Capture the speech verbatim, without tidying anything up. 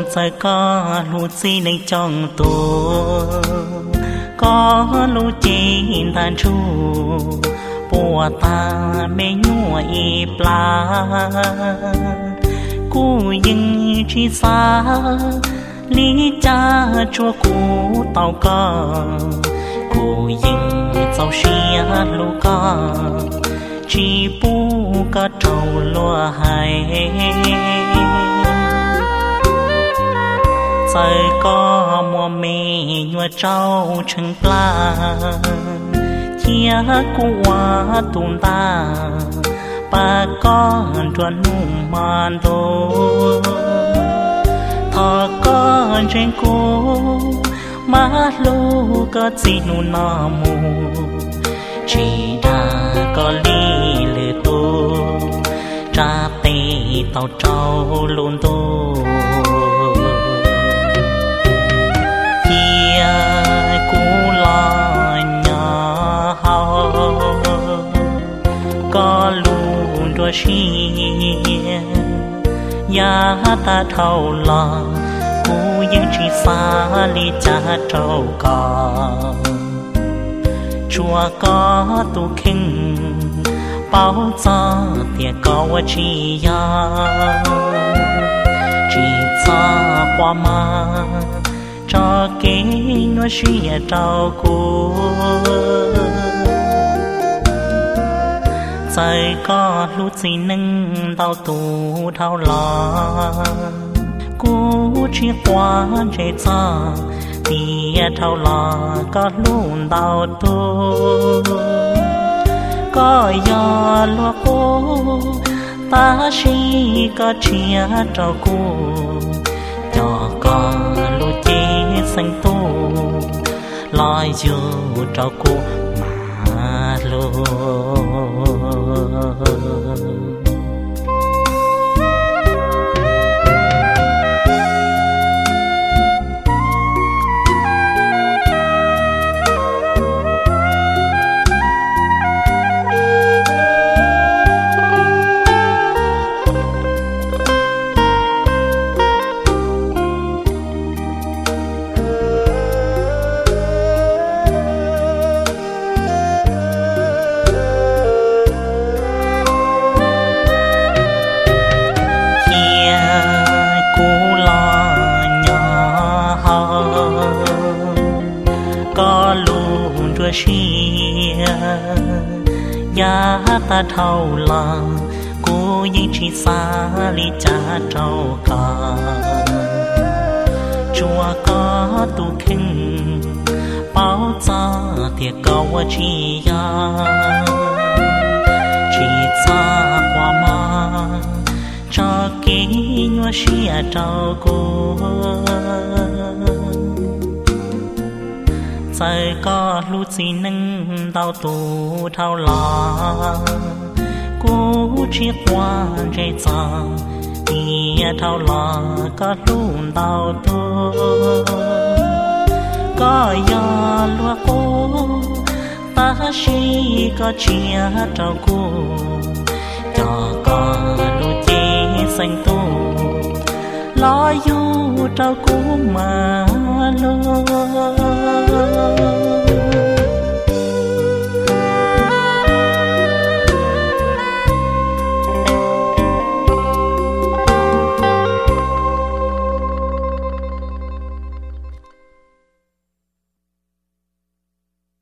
sai có lu chi nên trong tôi có lu chi than chu bùa ta mê nhua y pla cú yên chi xa lý cha chua cú tàu ca cú yên tàu xia lu ca chỉ bu ca trâu lúa hay sai có mùa mê nhua trâu chân pla chia qua tùn ta ba con tuần nung màn đô thọ con trên cô má lô có gì nụ nà mù chỉ đã có ly lệ tô tra tê tàu trâu luôn tô chia cú lo nhỏ hao có luôn đua xia ya ta thâu lo cú những chỉ xa li cha trâu cò chùa có tu kinh bao giờ tiệt có wa chi ya chỉ xa qua ma cho kế nó suy trâu cú sai có lúc gì nâng đau tù thao lo cú chỉ qua chạy xa tia thao lo có luôn đau tù có gió lúa cô ta chỉ có chia trâu cú cho con lúa chế xanh tu loi dù trâu cú mà luôn xia ya ta thâu la cô những chỉ xa li cha trâu cả chùa có tu kinh bao giờ tiệt cầu chi ya chỉ xa qua ma cho kỹ nhua xia trâu cô sai có lúc gì nâng đau tù thao lo cú chỉ qua chạy xa tia thao lo có lúc đau tù có gió lúa cô ta chỉ có chia trâu cú cho con lúc chế xanh tu lo du trâu cú mà luôn